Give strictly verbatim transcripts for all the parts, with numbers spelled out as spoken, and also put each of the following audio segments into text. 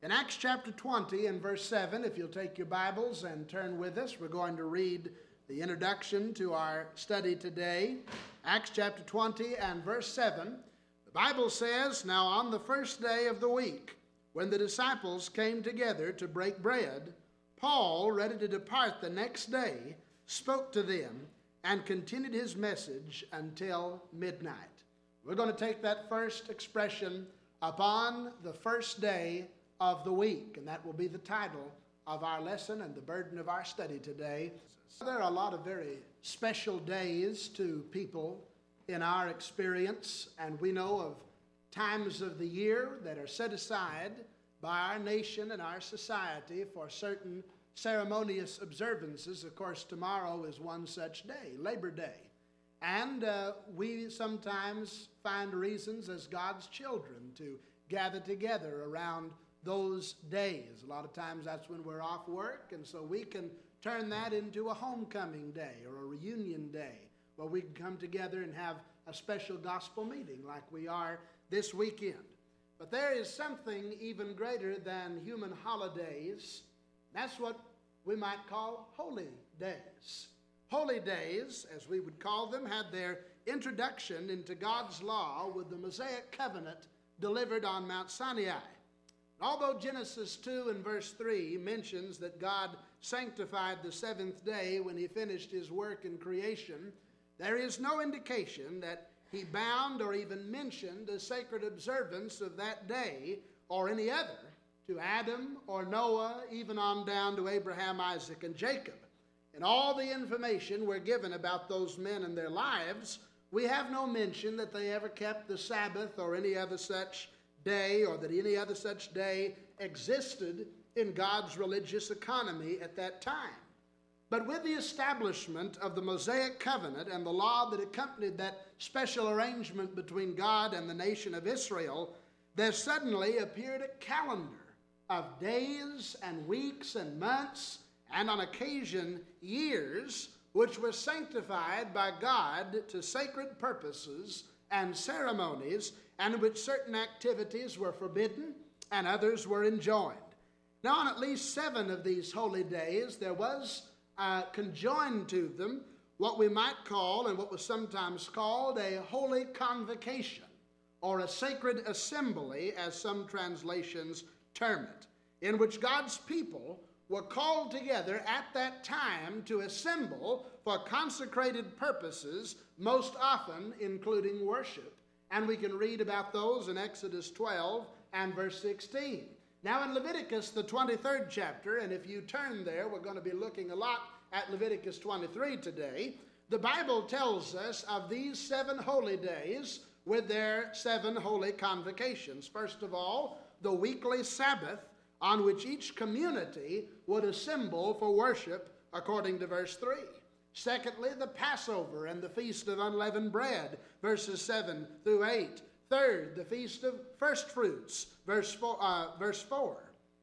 In Acts chapter twenty and verse seven, if you'll take your Bibles and turn with us, we're going to read the introduction to our study today. Acts chapter twenty and verse seven, the Bible says, "Now on the first day of the week, when the disciples came together to break bread, Paul, ready to depart the next day, spoke to them and continued his message until midnight." We're going to take that first expression, "upon the first day of the week," and that will be the title of our lesson and the burden of our study today. There are a lot of very special days to people in our experience, and we know of times of the year that are set aside by our nation and our society for certain ceremonious observances. Of course, tomorrow is one such day, Labor Day. And uh, we sometimes find reasons as God's children to gather together around those days. A lot of times that's when we're off work, and so we can turn that into a homecoming day or a reunion day where we can come together and have a special gospel meeting like we are this weekend. But there is something even greater than human holidays. That's what we might call holy days. Holy days, as we would call them, had their introduction into God's law with the Mosaic covenant delivered on Mount Sinai. Although Genesis two and verse three mentions that God sanctified the seventh day when he finished his work in creation, there is no indication that he bound or even mentioned a sacred observance of that day or any other to Adam or Noah, even on down to Abraham, Isaac, and Jacob. In all the information we're given about those men and their lives, we have no mention that they ever kept the Sabbath or any other such day, or that any other such day existed in God's religious economy at that time. But with the establishment of the Mosaic covenant and the law that accompanied that special arrangement between God and the nation of Israel, there suddenly appeared a calendar of days and weeks and months, and on occasion years, which were sanctified by God to sacred purposes and ceremonies, and in which certain activities were forbidden and others were enjoined. Now, on at least seven of these holy days, there was uh, conjoined to them what we might call, and what was sometimes called, a holy convocation, or a sacred assembly, as some translations term it, in which God's people were called together at that time to assemble for consecrated purposes, most often including worship. And we can read about those in Exodus twelve and verse sixteen. Now in Leviticus, the twenty-third chapter, and if you turn there, we're going to be looking a lot at Leviticus twenty-three today, the Bible tells us of these seven holy days with their seven holy convocations. First of all, the weekly Sabbath, on which each community would assemble for worship, according to verse three. Secondly, the Passover and the Feast of Unleavened Bread, verses seven through eight. Third, the Feast of First Fruits, verse four. Uh, verse four.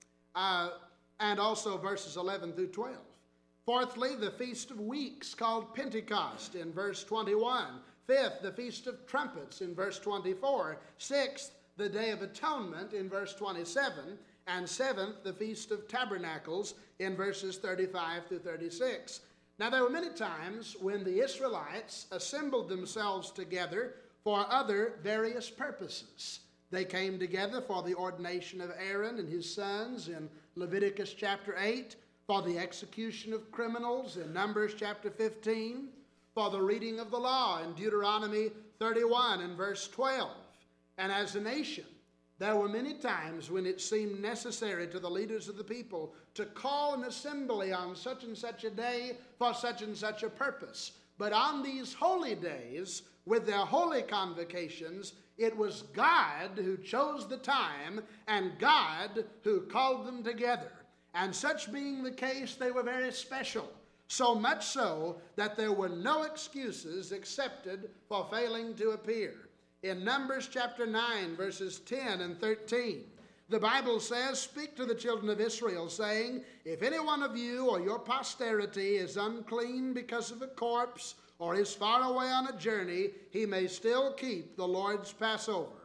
Uh, and also verses eleven through twelve. Fourthly, the Feast of Weeks, called Pentecost, in verse twenty-one. Fifth, the Feast of Trumpets, in verse twenty-four. Sixth, the Day of Atonement, in verse twenty-seven. And seventh, the Feast of Tabernacles, in verses thirty-five through thirty-six. Now, there were many times when the Israelites assembled themselves together for other various purposes. They came together for the ordination of Aaron and his sons in Leviticus chapter eight, for the execution of criminals in Numbers chapter fifteen, for the reading of the law in Deuteronomy thirty-one and verse twelve. And as a nation, there were many times when it seemed necessary to the leaders of the people to call an assembly on such and such a day for such and such a purpose. But on these holy days, with their holy convocations, it was God who chose the time and God who called them together. And such being the case, they were very special. So much so that there were no excuses accepted for failing to appear. In Numbers chapter nine, verses ten and thirteen, the Bible says, "Speak to the children of Israel, saying, if any one of you or your posterity is unclean because of a corpse, or is far away on a journey, he may still keep the Lord's Passover.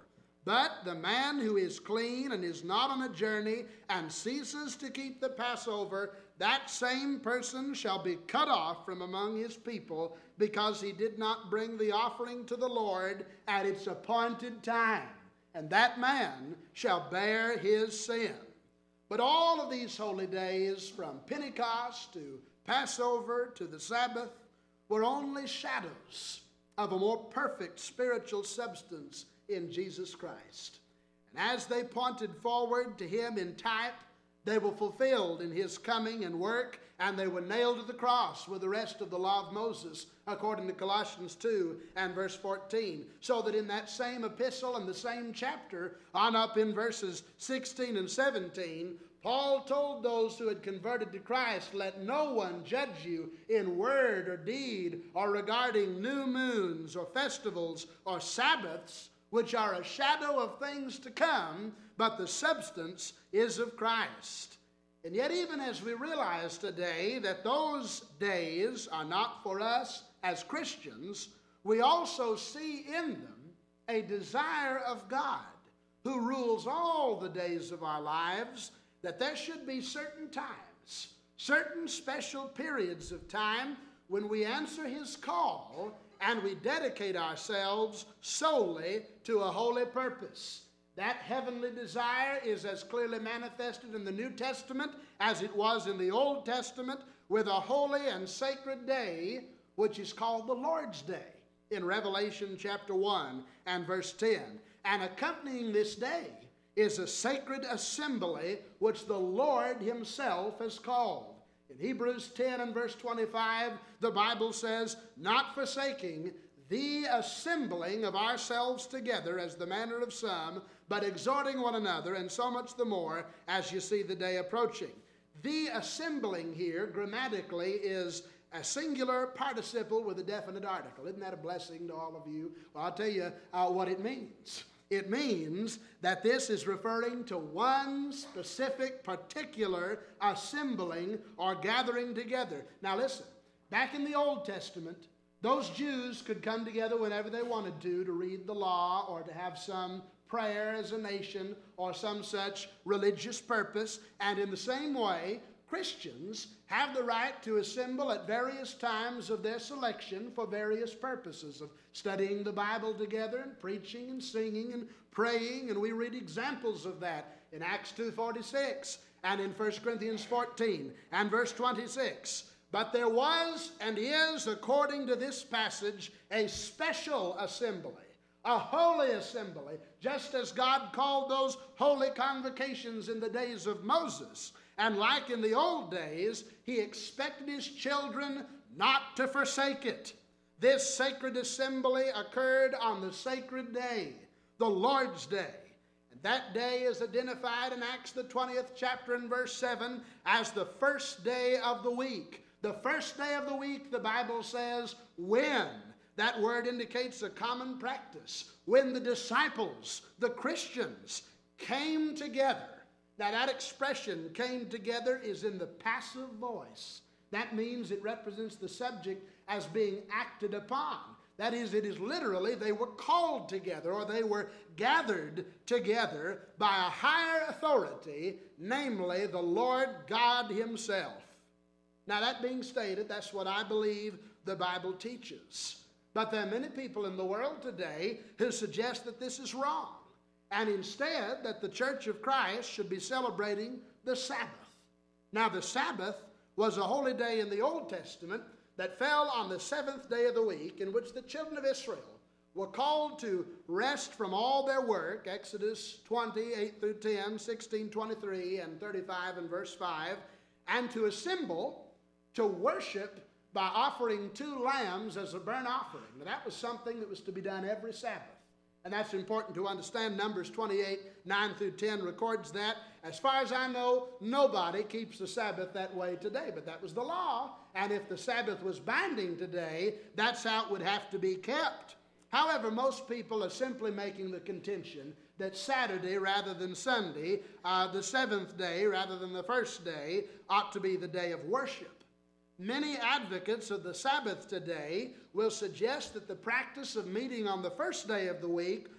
But the man who is clean and is not on a journey and ceases to keep the Passover, that same person shall be cut off from among his people, because he did not bring the offering to the Lord at its appointed time. And that man shall bear his sin. But all of these holy days, from Pentecost to Passover to the Sabbath, were only shadows of a more perfect spiritual substance in Jesus Christ. And as they pointed forward to him in type, they were fulfilled in his coming and work, and they were nailed to the cross with the rest of the law of Moses, according to Colossians two and verse fourteen. So that in that same epistle and the same chapter, on up in verses sixteen and seventeen, Paul told those who had converted to Christ, let no one judge you in word or deed or regarding new moons or festivals or Sabbaths, which are a shadow of things to come, but the substance is of Christ. And yet, even as we realize today that those days are not for us as Christians, we also see in them a desire of God, who rules all the days of our lives, that there should be certain times, certain special periods of time when we answer his call and we dedicate ourselves solely to a holy purpose. That heavenly desire is as clearly manifested in the New Testament as it was in the Old Testament, with a holy and sacred day, which is called the Lord's Day in Revelation chapter one and verse ten. And accompanying this day is a sacred assembly which the Lord himself has called. In Hebrews ten and verse twenty-five, the Bible says, not forsaking the assembling of ourselves together as the manner of some, but exhorting one another, and so much the more as you see the day approaching. The assembling here grammatically is a singular participle with a definite article. Isn't that a blessing to all of you? Well, I'll tell you uh, what it means. It means that this is referring to one specific, particular assembling or gathering together. Now listen, back in the Old Testament, those Jews could come together whenever they wanted to, to read the law or to have some prayer as a nation or some such religious purpose. And in the same way, Christians have the right to assemble at various times of their selection for various purposes of studying the Bible together and preaching and singing and praying. And we read examples of that in Acts two forty-six and in First Corinthians fourteen and verse twenty-six. But there was and is, according to this passage, a special assembly, a holy assembly, just as God called those holy convocations in the days of Moses. And like in the old days, he expected his children not to forsake it. This sacred assembly occurred on the sacred day, the Lord's Day. And that day is identified in Acts the twentieth chapter and verse seven as the first day of the week. The first day of the week, the Bible says, when. That word indicates a common practice. When the disciples, the Christians, came together. Now that expression, came together, is in the passive voice. That means it represents the subject as being acted upon. That is, it is literally they were called together, or they were gathered together by a higher authority, namely the Lord God himself. Now that being stated, that's what I believe the Bible teaches. But there are many people in the world today who suggest that this is wrong, and instead that the Church of Christ should be celebrating the Sabbath. Now the Sabbath was a holy day in the Old Testament that fell on the seventh day of the week, in which the children of Israel were called to rest from all their work, Exodus twenty, eight through ten, sixteen, twenty-three, and thirty-five and verse five, and to assemble to worship by offering two lambs as a burnt offering. Now that was something that was to be done every Sabbath. And that's important to understand. Numbers twenty-eight, nine through ten records that. As far as I know, nobody keeps the Sabbath that way today, but that was the law. And if the Sabbath was binding today, that's how it would have to be kept. However, most people are simply making the contention that Saturday rather than Sunday, uh, the seventh day rather than the first day, ought to be the day of worship. Many advocates of the Sabbath today will suggest that the practice of meeting on the first day of the week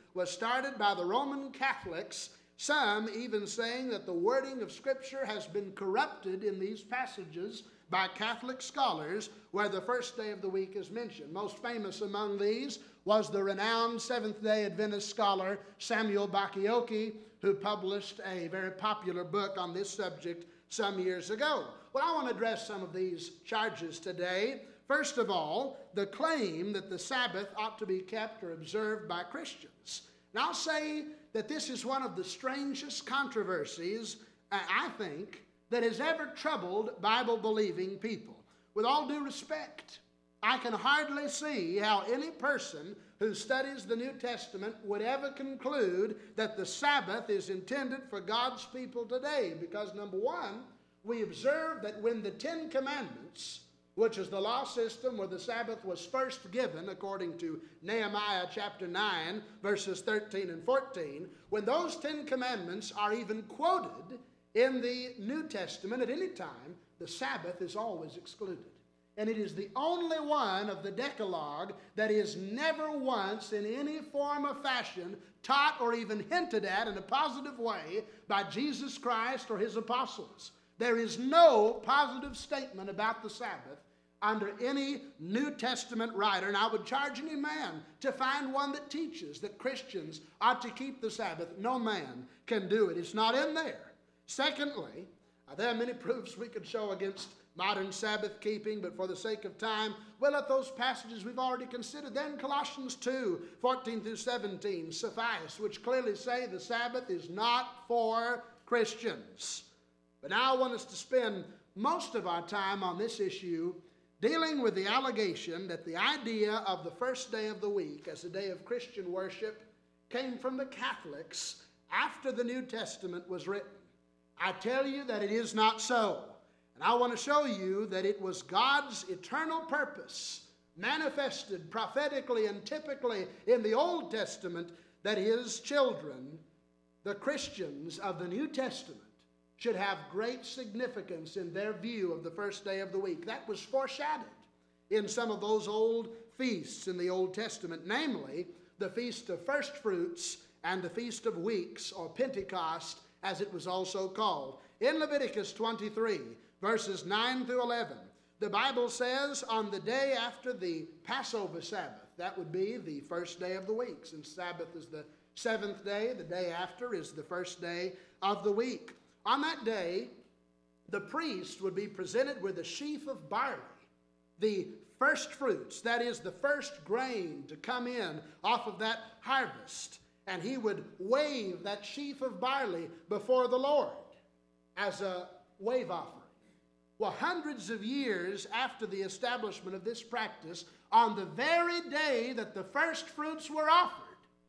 was started by the Roman Catholics, some even saying that the wording of Scripture has been corrupted in these passages by Catholic scholars where the first day of the week is mentioned. Most famous among these was the renowned Seventh-day Adventist scholar Samuel Bacchiocchi, who published a very popular book on this subject some years ago. Well, I want to address some of these charges today. First of all, the claim that the Sabbath ought to be kept or observed by Christians. And I'll say that this is one of the strangest controversies, I think, that has ever troubled Bible-believing people. With all due respect, I can hardly see how any person who studies the New Testament would ever conclude that the Sabbath is intended for God's people today. Because number one, we observe that when the Ten Commandments, which is the law system where the Sabbath was first given, according to Nehemiah chapter nine, verses thirteen and fourteen, when those Ten Commandments are even quoted in the New Testament at any time, the Sabbath is always excluded. And it is the only one of the Decalogue that is never once in any form or fashion taught or even hinted at in a positive way by Jesus Christ or his apostles. There is no positive statement about the Sabbath under any New Testament writer, and I would charge any man to find one that teaches that Christians ought to keep the Sabbath. No man can do it. It's not in there. Secondly, there are many proofs we could show against modern Sabbath keeping, but for the sake of time, we'll let those passages we've already considered. Then Colossians two, fourteen through seventeen suffice, which clearly say the Sabbath is not for Christians. But now I want us to spend most of our time on this issue dealing with the allegation that the idea of the first day of the week as a day of Christian worship came from the Catholics after the New Testament was written. I tell you that it is not so. And I want to show you that it was God's eternal purpose manifested prophetically and typically in the Old Testament that his children, the Christians of the New Testament, should have great significance in their view of the first day of the week. That was foreshadowed in some of those old feasts in the Old Testament, namely the Feast of First Fruits and the Feast of Weeks, or Pentecost, as it was also called. In Leviticus twenty-three, verses nine through eleven, the Bible says, on the day after the Passover Sabbath, that would be the first day of the week, since Sabbath is the seventh day, the day after is the first day of the week. On that day, the priest would be presented with a sheaf of barley, the first fruits, that is the first grain to come in off of that harvest. And he would wave that sheaf of barley before the Lord as a wave offering. Well, hundreds of years after the establishment of this practice, on the very day that the first fruits were offered,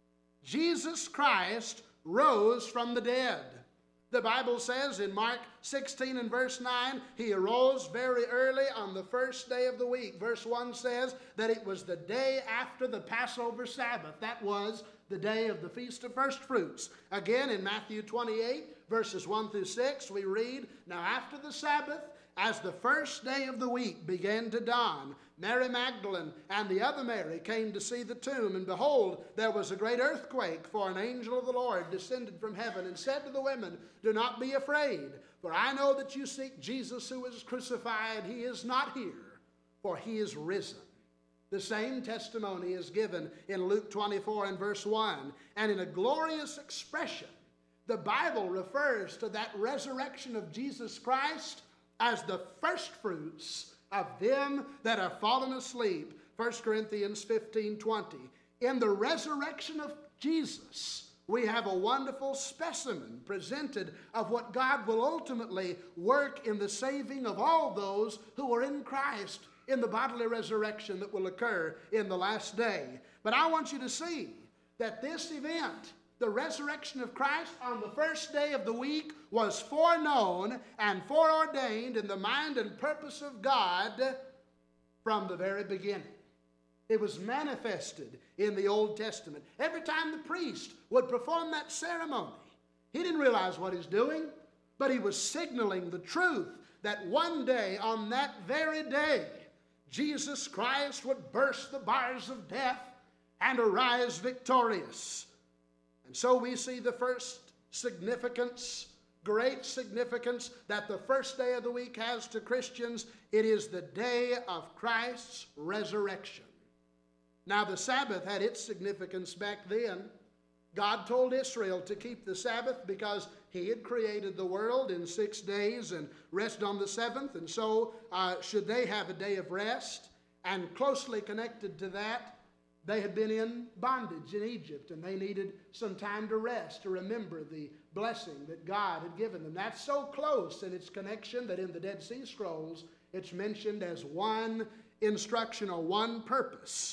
Jesus Christ rose from the dead. The Bible says in Mark sixteen and verse nine, he arose very early on the first day of the week. Verse one says that it was the day after the Passover Sabbath. That was the day of the Feast of First Fruits. Again, in Matthew twenty-eight, verses one through six, we read, now after the Sabbath, as the first day of the week began to dawn, Mary Magdalene and the other Mary came to see the tomb, and behold, there was a great earthquake, for an angel of the Lord descended from heaven and said to the women, do not be afraid, for I know that you seek Jesus who was crucified. He is not here, for he is risen. The same testimony is given in Luke twenty-four and verse one, and in a glorious expression, the Bible refers to that resurrection of Jesus Christ as the first fruits of them that are fallen asleep. First Corinthians fifteen twenty. In the resurrection of Jesus, we have a wonderful specimen presented of what God will ultimately work in the saving of all those who are in Christ in the bodily resurrection that will occur in the last day. But I want you to see that this event, the resurrection of Christ on the first day of the week, was foreknown and foreordained in the mind and purpose of God from the very beginning. It was manifested in the Old Testament. Every time the priest would perform that ceremony, he didn't realize what he's doing, but he was signaling the truth that one day, on that very day, Jesus Christ would burst the bars of death and arise victorious. And so we see the first significance, great significance that the first day of the week has to Christians. It is the day of Christ's resurrection. Now, the Sabbath had its significance back then. God told Israel to keep the Sabbath because he had created the world in six days and rested on the seventh. And so uh, should they have a day of rest? And closely connected to that, they had been in bondage in Egypt, and they needed some time to rest, to remember the blessing that God had given them. That's so close in its connection that in the Dead Sea Scrolls, it's mentioned as one instruction or one purpose.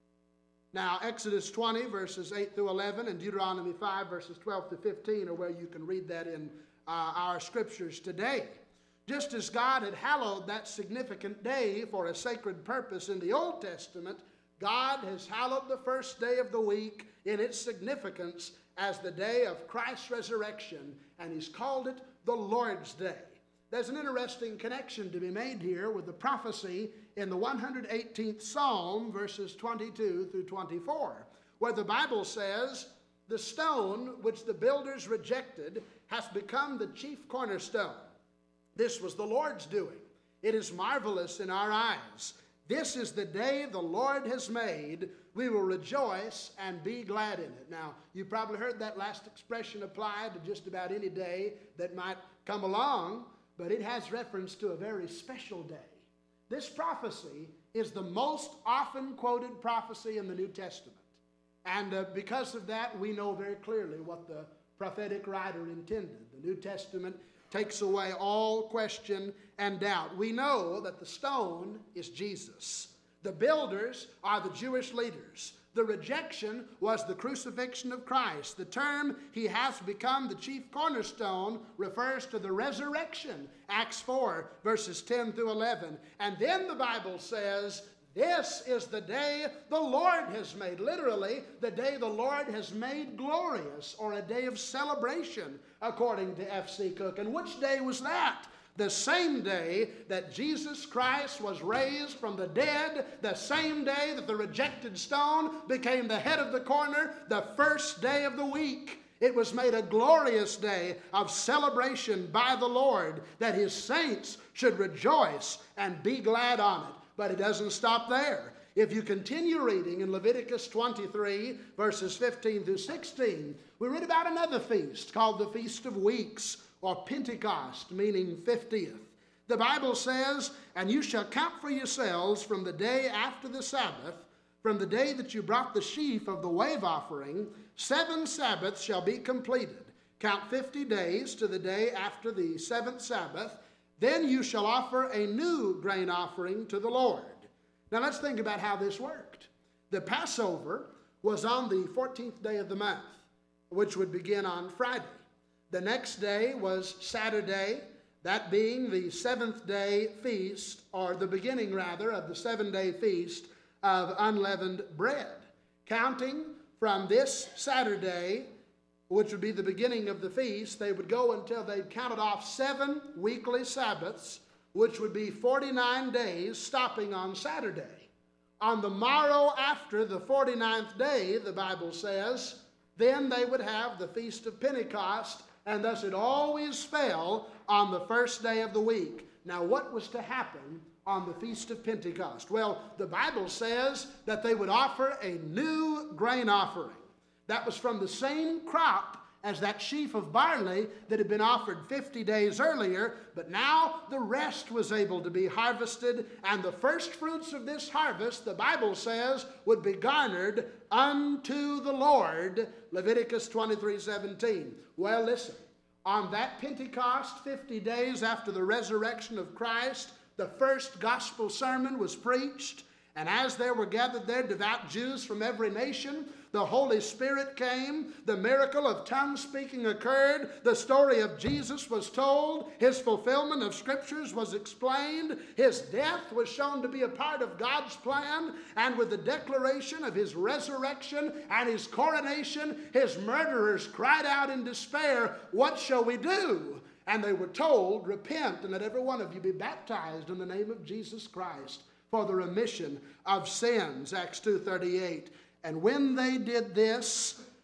Now, Exodus twenty, verses eight through eleven, and Deuteronomy five, verses twelve to fifteen are where you can read that in uh, our scriptures today. Just as God had hallowed that significant day for a sacred purpose in the Old Testament, God has hallowed the first day of the week in its significance as the day of Christ's resurrection, and he's called it the Lord's Day. There's an interesting connection to be made here with the prophecy in the one hundred eighteenth Psalm, verses twenty-two through twenty-four, where the Bible says, "The stone which the builders rejected has become the chief cornerstone. This was the Lord's doing. It is marvelous in our eyes. This is the day the Lord has made. We will rejoice and be glad in it." Now, you probably heard that last expression applied to just about any day that might come along, but it has reference to a very special day. This prophecy is the most often quoted prophecy in the New Testament. And uh, because of that, we know very clearly what the prophetic writer intended. The New Testament takes away all question and doubt. We know that the stone is Jesus. The builders are the Jewish leaders. The rejection was the crucifixion of Christ. The term, "he has become the chief cornerstone," refers to the resurrection. Acts four, verses ten through eleven. And then the Bible says, "This is the day the Lord has made." Literally, the day the Lord has made glorious, or a day of celebration, according to F C Cook. And which day was that? The same day that Jesus Christ was raised from the dead, the same day that the rejected stone became the head of the corner, the first day of the week. It was made a glorious day of celebration by the Lord, that his saints should rejoice and be glad on it. But it doesn't stop there. If you continue reading in Leviticus twenty-three, verses fifteen through sixteen, we read about another feast called the Feast of Weeks, or Pentecost, meaning fiftieth. The Bible says, "And you shall count for yourselves from the day after the Sabbath, from the day that you brought the sheaf of the wave offering, seven Sabbaths shall be completed. Count fifty days to the day after the seventh Sabbath. Then you shall offer a new grain offering to the Lord." Now let's think about how this worked. The Passover was on the fourteenth day of the month, which would begin on Friday. The next day was Saturday, that being the seventh day feast, or the beginning rather of the seven-day feast of unleavened bread. Counting from this Saturday, which would be the beginning of the feast, they would go until they'd counted off seven weekly Sabbaths, which would be forty-nine days, stopping on Saturday. On the morrow after the forty-ninth day, the Bible says, then they would have the Feast of Pentecost, and thus it always fell on the first day of the week. Now, what was to happen on the Feast of Pentecost? Well, the Bible says that they would offer a new grain offering. That was from the same crop as that sheaf of barley that had been offered fifty days earlier, but now the rest was able to be harvested, and the first fruits of this harvest, the Bible says, would be garnered unto the Lord, Leviticus twenty-three seventeen. Well, listen, on that Pentecost, fifty days after the resurrection of Christ, the first gospel sermon was preached, and as there were gathered there devout Jews from every nation, the Holy Spirit came, the miracle of tongue speaking occurred, the story of Jesus was told, his fulfillment of scriptures was explained, his death was shown to be a part of God's plan, and with the declaration of his resurrection and his coronation, his murderers cried out in despair, "What shall we do?" And they were told, "Repent, and let every one of you be baptized in the name of Jesus Christ for the remission of sins," Acts two thirty-eight. And when they did this,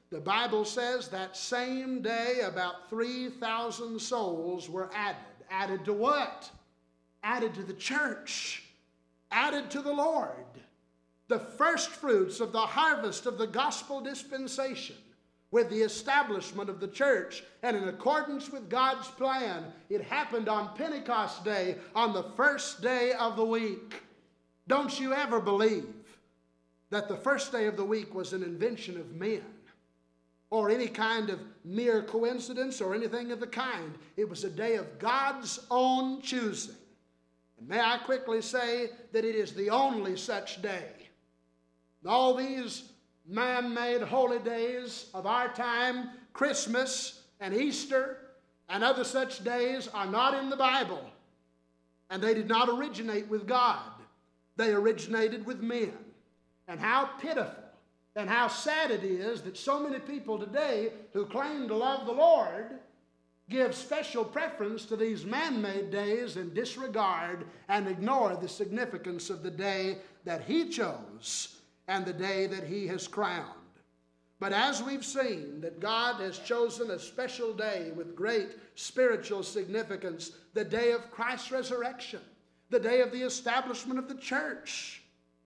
the Bible says that same day about three thousand souls were added. Added to what? Added to the church. Added to the Lord. The first fruits of the harvest of the gospel dispensation with the establishment of the church. And in accordance with God's plan, it happened on Pentecost Day, on the first day of the week. Don't you ever believe that the first day of the week was an invention of men, or any kind of mere coincidence or anything of the kind. It was a day of God's own choosing. And may I quickly say that it is the only such day. All these man-made holy days of our time, Christmas and Easter and other such days, are not in the Bible. And they did not originate with God. They originated with men. And how pitiful and how sad it is that so many people today who claim to love the Lord give special preference to these man-made days and disregard and ignore the significance of the day that He chose and the day that He has crowned. But as we've seen that God has chosen a special day with great spiritual significance, the day of Christ's resurrection, the day of the establishment of the church,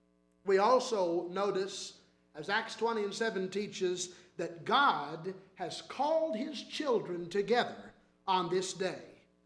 we also notice, as Acts twenty and seven teaches, that God has called His children together on this day.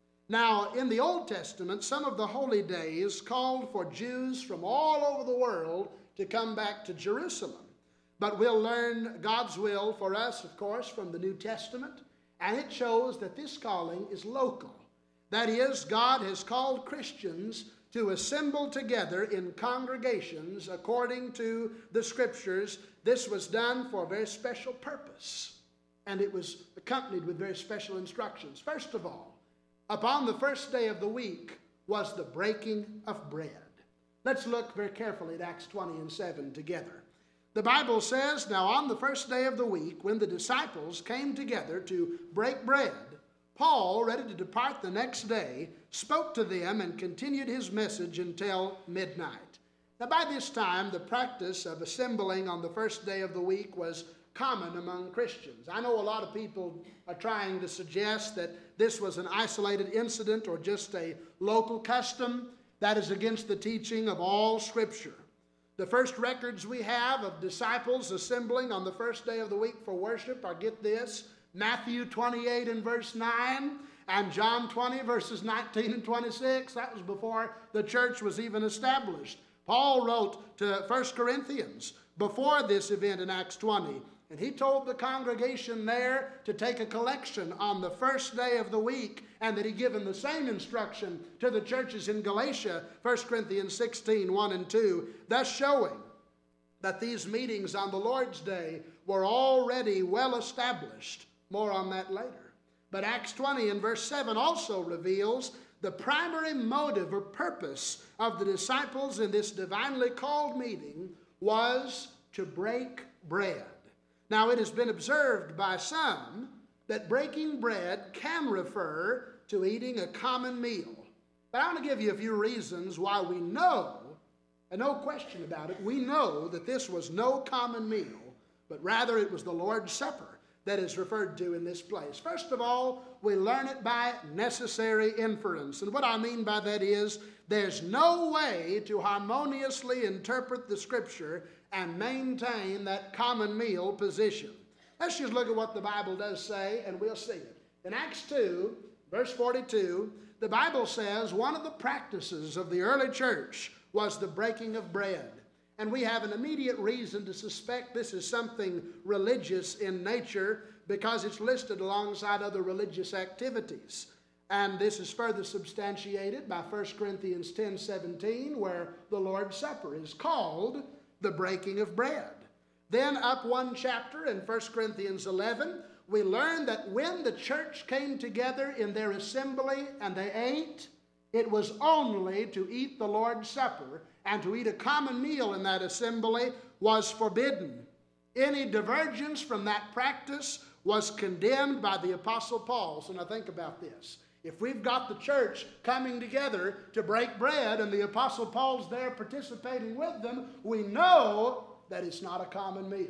Now, in the Old Testament, some of the holy days called for Jews from all over the world to come back to Jerusalem. But we'll learn God's will for us, of course, from the New Testament, and it shows that this calling is local. That is, God has called Christians to assemble together in congregations according to the Scriptures. This was done for a very special purpose, and it was accompanied with very special instructions. First of all, upon the first day of the week was the breaking of bread. Let's look very carefully at Acts twenty and seven together. The Bible says, "Now on the first day of the week, when the disciples came together to break bread, Paul, ready to depart the next day, spoke to them and continued his message until midnight." Now by this time, the practice of assembling on the first day of the week was common among Christians. I know a lot of people are trying to suggest that this was an isolated incident or just a local custom. That is against the teaching of all Scripture. The first records we have of disciples assembling on the first day of the week for worship are, get this, Matthew twenty-eight and verse nine, and John twenty verses nineteen and twenty-six. That was before the church was even established. Paul wrote to First Corinthians before this event in Acts twenty, and he told the congregation there to take a collection on the first day of the week, and that he given the same instruction to the churches in Galatia, First Corinthians sixteen, one and two, thus showing that these meetings on the Lord's Day were already well established. More on that later. But Acts twenty and verse seven also reveals the primary motive or purpose of the disciples in this divinely called meeting was to break bread. Now, it has been observed by some that breaking bread can refer to eating a common meal. But I want to give you a few reasons why we know, and no question about it, we know that this was no common meal, but rather it was the Lord's Supper that is referred to in this place. First of all, we learn it by necessary inference. And what I mean by that is there's no way to harmoniously interpret the Scripture and maintain that common meal position. Let's just look at what the Bible does say, and we'll see it. In Acts two, verse forty-two, the Bible says one of the practices of the early church was the breaking of bread. And we have an immediate reason to suspect this is something religious in nature because it's listed alongside other religious activities. And this is further substantiated by First Corinthians ten seventeen, where the Lord's Supper is called the breaking of bread. Then up one chapter in First Corinthians eleven, we learn that when the church came together in their assembly and they ate, it was only to eat the Lord's Supper, and to eat a common meal in that assembly was forbidden. Any divergence from that practice was condemned by the Apostle Paul. So now think about this. If we've got the church coming together to break bread and the Apostle Paul's there participating with them, we know that it's not a common meal.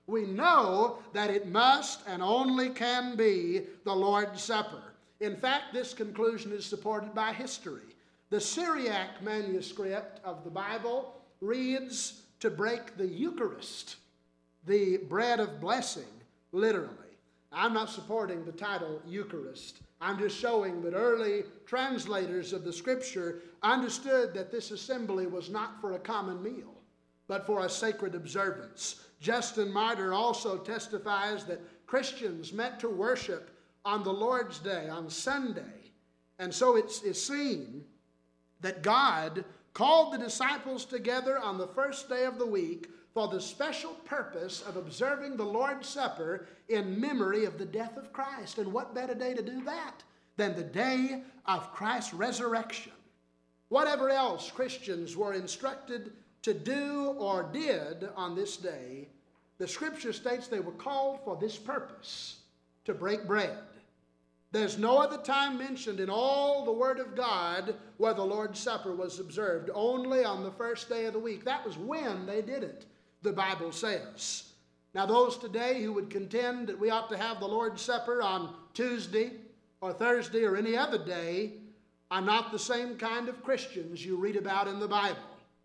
We know that it must and only can be the Lord's Supper. In fact, this conclusion is supported by history. The Syriac manuscript of the Bible reads to break the Eucharist, the bread of blessing, literally. I'm not supporting the title Eucharist. I'm just showing that early translators of the Scripture understood that this assembly was not for a common meal, but for a sacred observance. Justin Martyr also testifies that Christians meant to worship on the Lord's Day, on Sunday. And so it's, it's seen that God called the disciples together on the first day of the week for the special purpose of observing the Lord's Supper in memory of the death of Christ. And what better day to do that than the day of Christ's resurrection? Whatever else Christians were instructed to do or did on this day, the Scripture states they were called for this purpose, to break bread. There's no other time mentioned in all the Word of God where the Lord's Supper was observed, only on the first day of the week. That was when they did it, the Bible says. Now, those today who would contend that we ought to have the Lord's Supper on Tuesday or Thursday or any other day are not the same kind of Christians you read about in the Bible.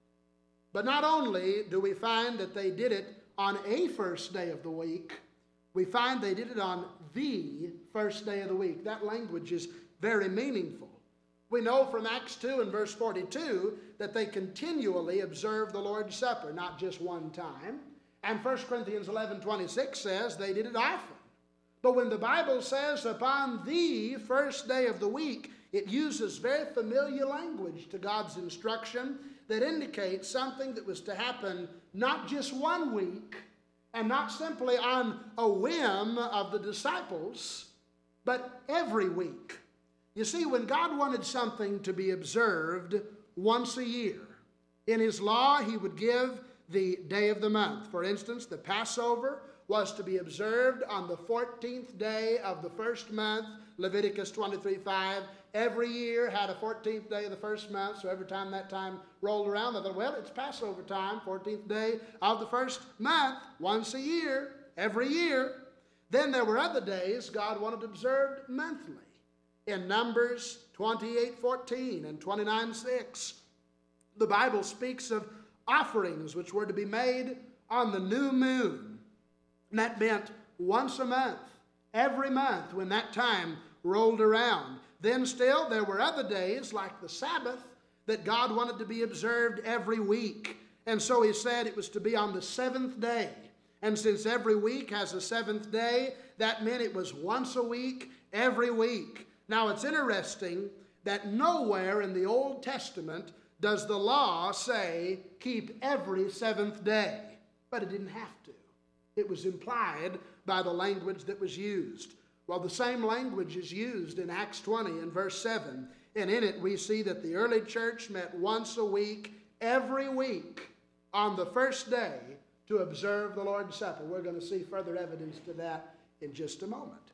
But not only do we find that they did it on a first day of the week, we find they did it on the first day of the week. That language is very meaningful. We know from Acts two and verse forty-two that they continually observed the Lord's Supper, not just one time. And First Corinthians eleven twenty-six says they did it often. But when the Bible says upon the first day of the week, it uses very familiar language to God's instruction that indicates something that was to happen not just one week and not simply on a whim of the disciples, but every week. You see, when God wanted something to be observed once a year, in His law He would give the day of the month. For instance, the Passover was to be observed on the fourteenth day of the first month, Leviticus twenty-three five. Every year had a fourteenth day of the first month, so every time that time rolled around, they thought, well, it's Passover time, fourteenth day of the first month, once a year, every year. Then there were other days God wanted observed monthly. In Numbers twenty-eight fourteen and twenty-nine six, the Bible speaks of offerings which were to be made on the new moon. And that meant once a month, every month when that time rolled around. Then still there were other days like the Sabbath that God wanted to be observed every week. And so He said it was to be on the seventh day. And since every week has a seventh day, that meant it was once a week, every week. Now it's interesting that nowhere in the Old Testament does the law say keep every seventh day. But it didn't have to. It was implied by the language that was used. Well, the same language is used in Acts twenty and verse seven. And in it we see that the early church met once a week, every week, on the first day to observe the Lord's Supper. We're going to see further evidence to that in just a moment.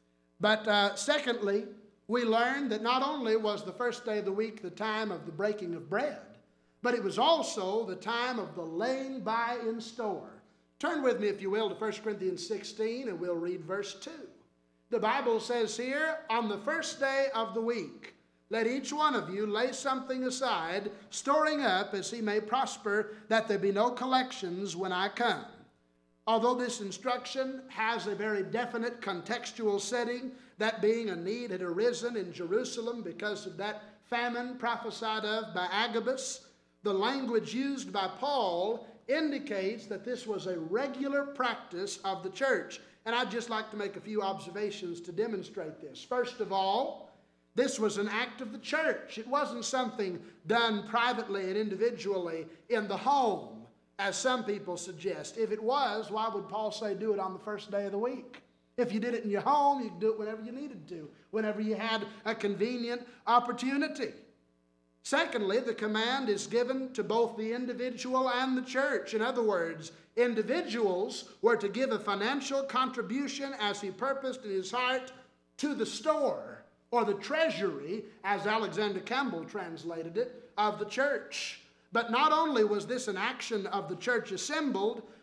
But uh, secondly, we learned that not only was the first day of the week the time of the breaking of bread, but it was also the time of the laying by in store. Turn with me, if you will, to First Corinthians sixteen, and we'll read verse two. The Bible says here, on the first day of the week, let each one of you lay something aside, storing up as he may prosper, that there be no collections when I come. Although this instruction has a very definite contextual setting, that being a need had arisen in Jerusalem because of that famine prophesied of by Agabus, the language used by Paul indicates that this was a regular practice of the church. And I'd just like to make a few observations to demonstrate this. First of all, this was an act of the church. It wasn't something done privately and individually in the home, as some people suggest. If it was, why would Paul say do it on the first day of the week? If you did it in your home, you could do it whenever you needed to, whenever you had a convenient opportunity. Secondly, the command is given to both the individual and the church. In other words, individuals were to give a financial contribution as he purposed in his heart to the store or the treasury, as Alexander Campbell translated it, of the church. But not only was this an action of the church assembled,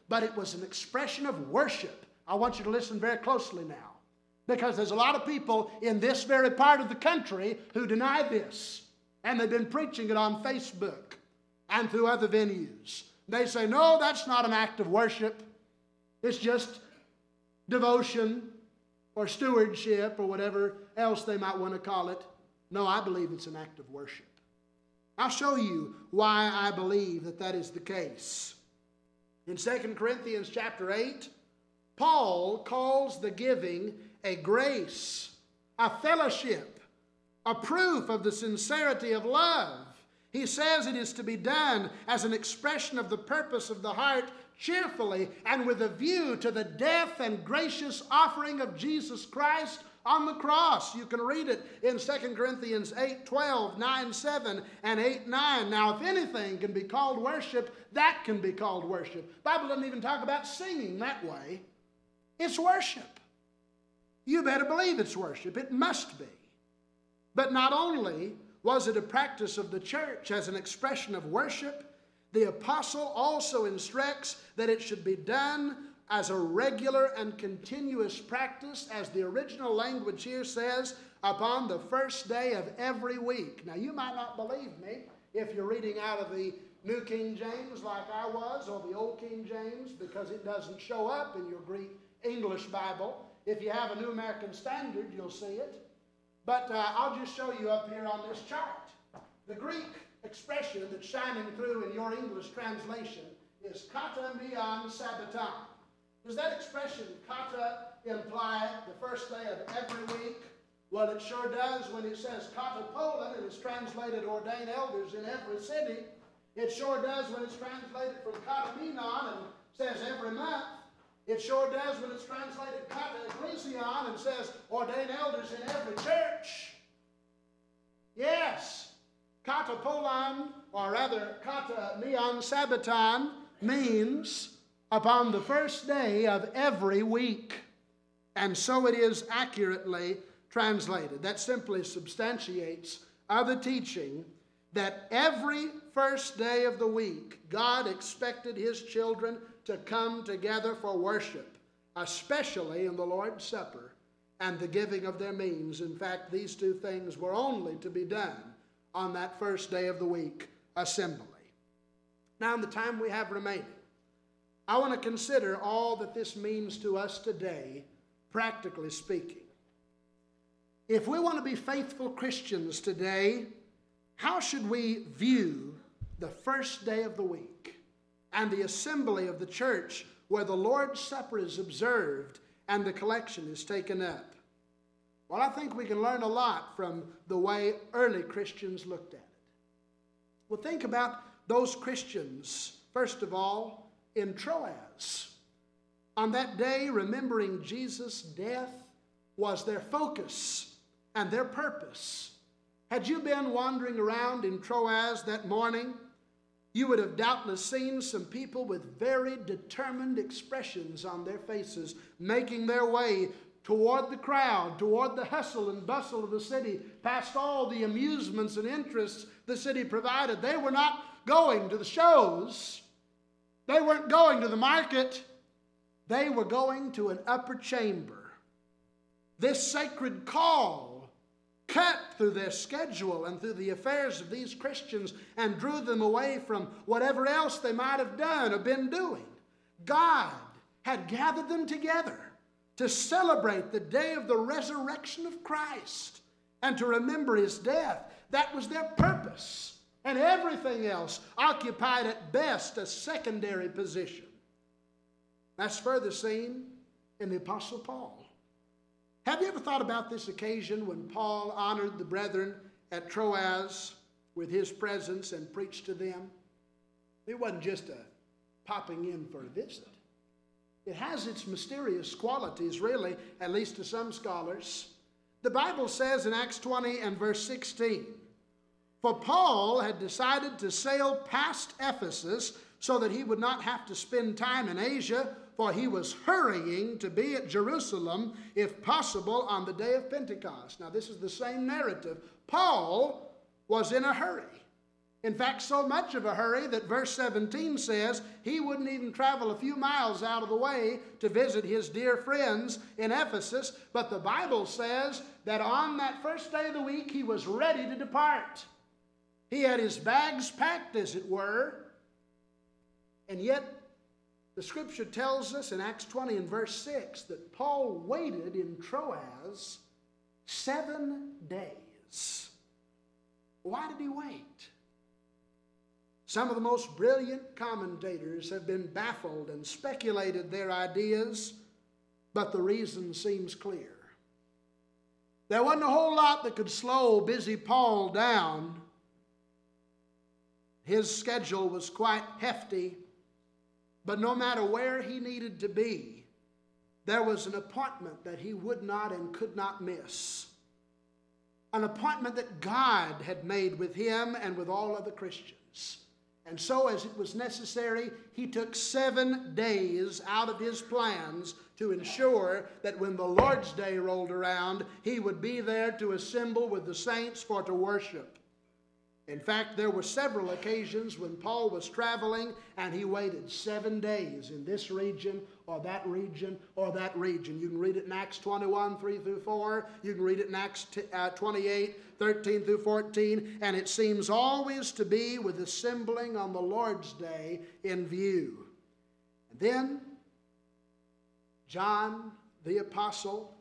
but it was an expression of worship. I want you to listen very closely now, because there's a lot of people in this very part of the country who deny this, and they've been preaching it on Facebook and through other venues. They say, no, that's not an act of worship. It's just devotion or stewardship or whatever else they might want to call it. No, I believe it's an act of worship. I'll show you why I believe that that is the case. In Second Corinthians chapter eight, Paul calls the giving a grace, a fellowship, a proof of the sincerity of love. He says it is to be done as an expression of the purpose of the heart, cheerfully and with a view to the death and gracious offering of Jesus Christ on the cross. You can read it in Second Corinthians eight twelve, nine seven, and eight nine. Now, if anything can be called worship, that can be called worship. The Bible doesn't even talk about singing that way. It's worship. You better believe it's worship. It must be. But not only was it a practice of the church as an expression of worship, the apostle also instructs that it should be done as a regular and continuous practice, as the original language here says, upon the first day of every week. Now, you might not believe me if you're reading out of the New King James like I was, or the Old King James, because it doesn't show up in your Greek English Bible. If you have a New American Standard, you'll see it. But uh, I'll just show you up here on this chart. The Greek expression that's shining through in your English translation is kata mian sabbaton. Does that expression, kata, imply the first day of every week? Well, it sure does when it says kata polon, and it's translated ordain elders in every city. It sure does when it's translated from kata minon and says every month. It sure does when it's translated kata ecclesion and says ordain elders in every church. Yes, kata polon, or rather kata mian sabbaton, means upon the first day of every week. And so it is accurately translated. That simply substantiates other teaching that every first day of the week, God expected His children to come together for worship, especially in the Lord's Supper and the giving of their means. In fact, these two things were only to be done on that first day of the week assembly. Now, in the time we have remaining, I want to consider all that this means to us today, practically speaking. If we want to be faithful Christians today, how should we view the first day of the week and the assembly of the church where the Lord's Supper is observed and the collection is taken up? Well, I think we can learn a lot from the way early Christians looked at it. Well, think about those Christians, first of all, in Troas. On that day, remembering Jesus' death was their focus and their purpose. Had you been wandering around in Troas that morning, you would have doubtless seen some people with very determined expressions on their faces, making their way toward the crowd, toward the hustle and bustle of the city, past all the amusements and interests the city provided. They were not going to the shows. They weren't going to the market. They were going to an upper chamber. This sacred call cut through their schedule and through the affairs of these Christians and drew them away from whatever else they might have done or been doing. God had gathered them together to celebrate the day of the resurrection of Christ and to remember His death. That was their purpose. And everything else occupied at best a secondary position. That's further seen in the Apostle Paul. Have you ever thought about this occasion when Paul honored the brethren at Troas with his presence and preached to them? It wasn't just a popping in for a visit. It has its mysterious qualities, really, at least to some scholars. The Bible says in Acts twenty and verse sixteen, for Paul had decided to sail past Ephesus so that he would not have to spend time in Asia, for he was hurrying to be at Jerusalem, if possible, on the day of Pentecost. Now, this is the same narrative. Paul was in a hurry. In fact, so much of a hurry that verse seventeen says he wouldn't even travel a few miles out of the way to visit his dear friends in Ephesus. But the Bible says that on that first day of the week, he was ready to depart. He had his bags packed, as it were. And yet, the Scripture tells us in Acts twenty and verse six that Paul waited in Troas seven days. Why did he wait? Some of the most brilliant commentators have been baffled and speculated their ideas, but the reason seems clear. There wasn't a whole lot that could slow busy Paul down. His schedule was quite hefty, but no matter where he needed to be, there was an appointment that he would not and could not miss. An appointment that God had made with him and with all other Christians. And so, as it was necessary, he took seven days out of his plans to ensure that when the Lord's Day rolled around, he would be there to assemble with the saints for to worship. In fact, there were several occasions when Paul was traveling and he waited seven days in this region or that region or that region. You can read it in Acts twenty-one, three through four. You can read it in Acts twenty-eight, thirteen through fourteen. And it seems always to be with assembling on the Lord's Day in view. And then John the Apostle,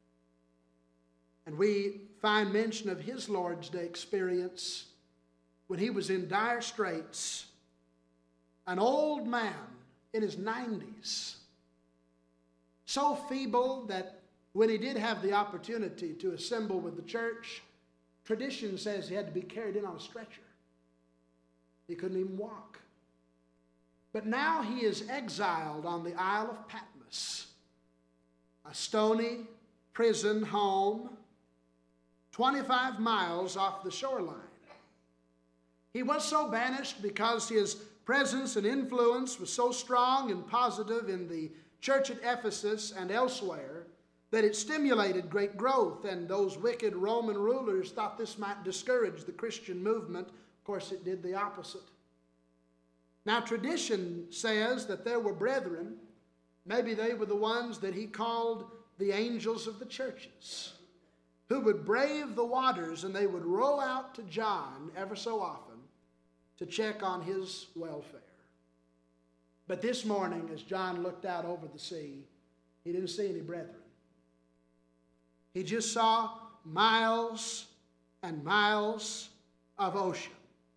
and we find mention of his Lord's Day experience when he was in dire straits, an old man in his nineties, so feeble that when he did have the opportunity to assemble with the church, tradition says he had to be carried in on a stretcher. He couldn't even walk. But now he is exiled on the Isle of Patmos, a stony prison home, twenty-five miles off the shoreline. He was so banished because his presence and influence was so strong and positive in the church at Ephesus and elsewhere that it stimulated great growth, and those wicked Roman rulers thought this might discourage the Christian movement. Of course, it did the opposite. Now, tradition says that there were brethren, maybe they were the ones that he called the angels of the churches, who would brave the waters and they would row out to John ever so often to check on his welfare. But this morning, as John looked out over the sea, he didn't see any brethren. He just saw miles and miles of ocean.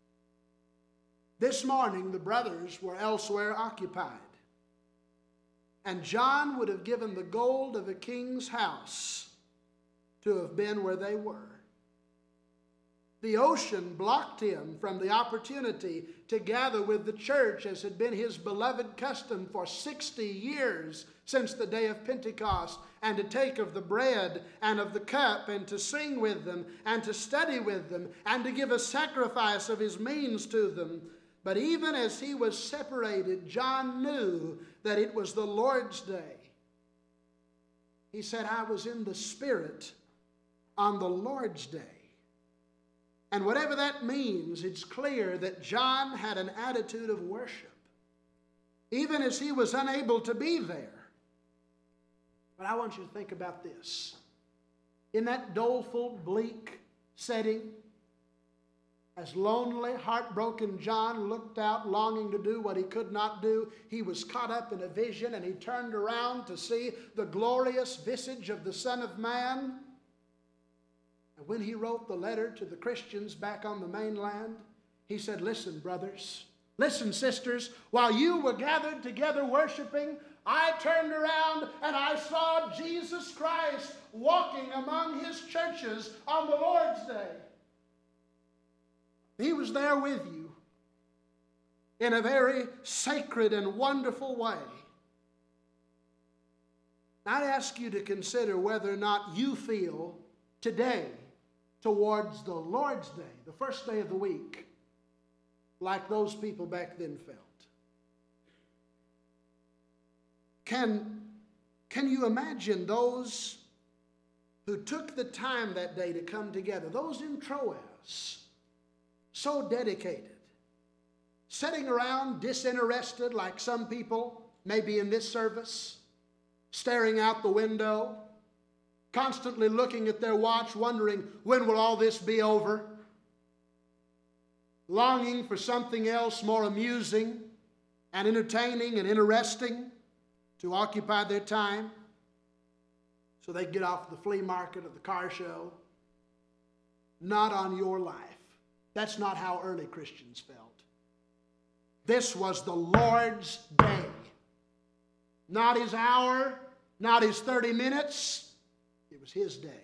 This morning, the brothers were elsewhere occupied, and John would have given the gold of a king's house to have been where they were. The ocean blocked him from the opportunity to gather with the church, as had been his beloved custom for sixty years since the day of Pentecost, and to take of the bread and of the cup, and to sing with them, and to study with them, and to give a sacrifice of his means to them. But even as he was separated, John knew that it was the Lord's Day. He said, I was in the Spirit on the Lord's Day. And whatever that means, it's clear that John had an attitude of worship, even as he was unable to be there. But I want you to think about this. In that doleful, bleak setting, as lonely, heartbroken John looked out, longing to do what he could not do, he was caught up in a vision, and he turned around to see the glorious visage of the Son of Man. And when he wrote the letter to the Christians back on the mainland, he said, listen, brothers, listen, sisters, while you were gathered together worshiping, I turned around and I saw Jesus Christ walking among his churches on the Lord's Day. He was there with you in a very sacred and wonderful way. I'd ask you to consider whether or not you feel today, towards the Lord's Day, the first day of the week, like those people back then felt. Can, can you imagine those who took the time that day to come together, those in Troas, so dedicated, sitting around disinterested like some people maybe in this service, staring out the window, constantly looking at their watch, wondering when will all this be over, longing for something else more amusing and entertaining and interesting to occupy their time so they get off the flea market or the car show. Not on your life. That's not how early Christians felt. This was the Lord's day. Not his hour, not his thirty minutes. It was his day.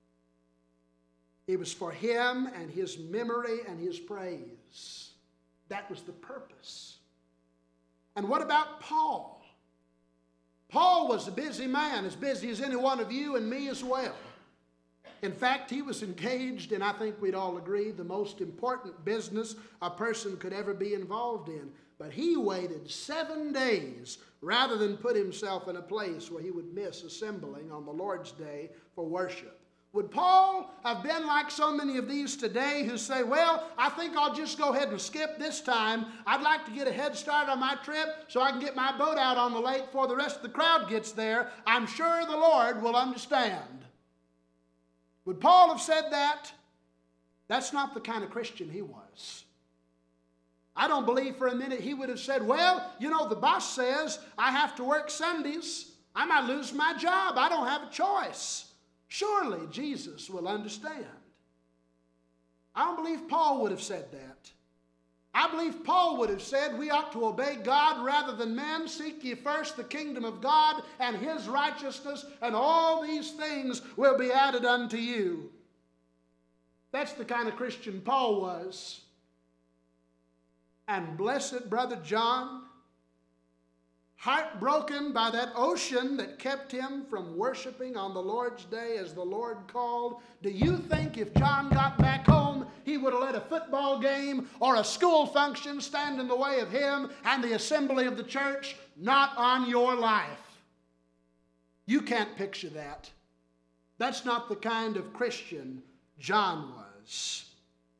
It was for him and his memory and his praise. That was the purpose. And what about Paul? Paul was a busy man, as busy as any one of you and me as well. In fact, he was engaged in, I think we'd all agree, the most important business a person could ever be involved in. But he waited seven days rather than put himself in a place where he would miss assembling on the Lord's day for worship. Would Paul have been like so many of these today who say, well, I think I'll just go ahead and skip this time. I'd like to get a head start on my trip so I can get my boat out on the lake before the rest of the crowd gets there. I'm sure the Lord will understand. Would Paul have said that? That's not the kind of Christian he was. I don't believe for a minute he would have said, well, you know, the boss says I have to work Sundays. I might lose my job. I don't have a choice. Surely Jesus will understand. I don't believe Paul would have said that. I believe Paul would have said we ought to obey God rather than men. Seek ye first the kingdom of God and his righteousness, and all these things will be added unto you. That's the kind of Christian Paul was. And blessed Brother John, heartbroken by that ocean that kept him from worshiping on the Lord's day as the Lord called, do you think if John got back home, he would have let a football game or a school function stand in the way of him and the assembly of the church? Not on your life. You can't picture that. That's not the kind of Christian John was.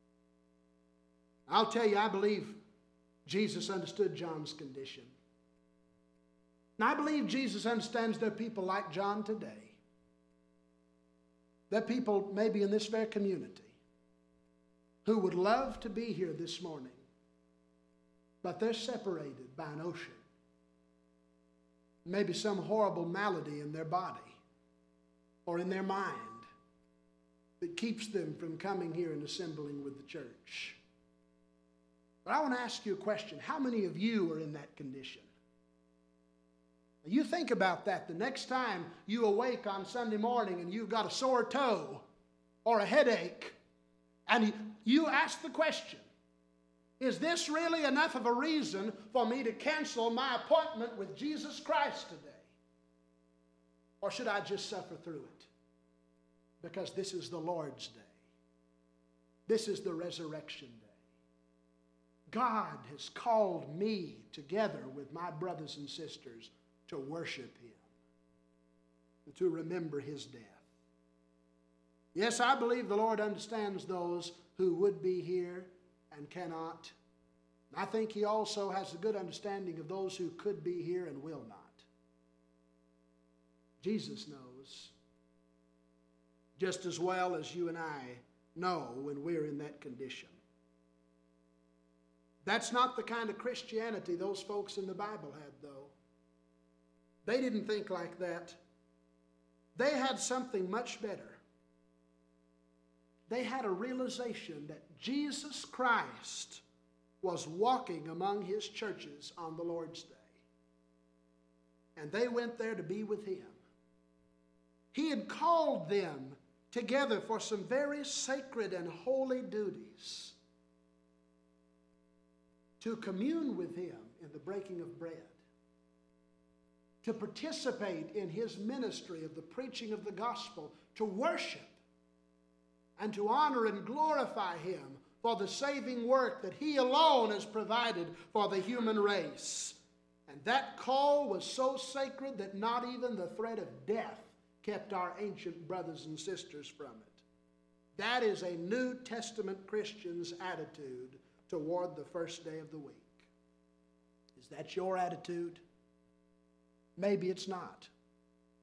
I'll tell you, I believe Jesus understood John's condition. And I believe Jesus understands there are people like John today. There are people maybe in this very community who would love to be here this morning, but they're separated by an ocean. Maybe some horrible malady in their body or in their mind that keeps them from coming here and assembling with the church. But I want to ask you a question. How many of you are in that condition? You think about that the next time you awake on Sunday morning and you've got a sore toe or a headache, and you ask the question, is this really enough of a reason for me to cancel my appointment with Jesus Christ today? Or should I just suffer through it? Because this is the Lord's day. This is the resurrection day. God has called me together with my brothers and sisters to worship him, and to remember his death. Yes, I believe the Lord understands those who would be here and cannot. I think he also has a good understanding of those who could be here and will not. Jesus knows just as well as you and I know when we're in that condition. That's not the kind of Christianity those folks in the Bible had, though. They didn't think like that. They had something much better. They had a realization that Jesus Christ was walking among his churches on the Lord's day. And they went there to be with him. He had called them together for some very sacred and holy duties. To commune with him in the breaking of bread. To participate in his ministry of the preaching of the gospel, to worship and to honor and glorify him for the saving work that he alone has provided for the human race. And that call was so sacred that not even the threat of death kept our ancient brothers and sisters from it. That is a New Testament Christian's attitude toward the first day of the week. Is that your attitude? Maybe it's not.